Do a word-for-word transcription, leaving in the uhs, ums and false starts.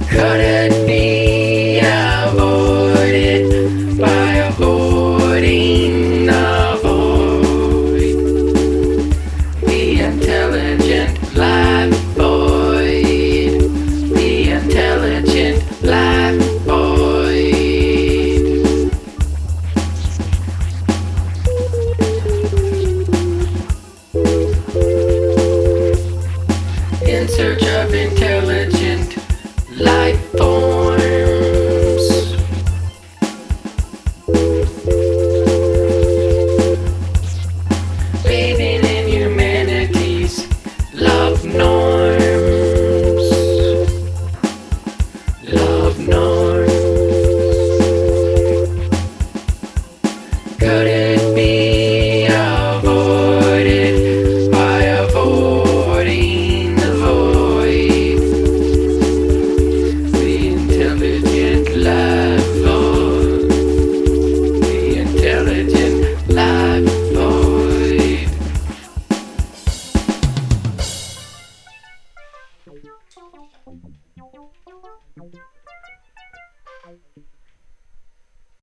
Couldn't be avoided by avoiding the void. The intelligent life void. The intelligent life void. In search of intelligent life forms, bathing in humanity's love norms, love norms. Could it be avoided by avoiding the void? The intelligent life void. The intelligent life void.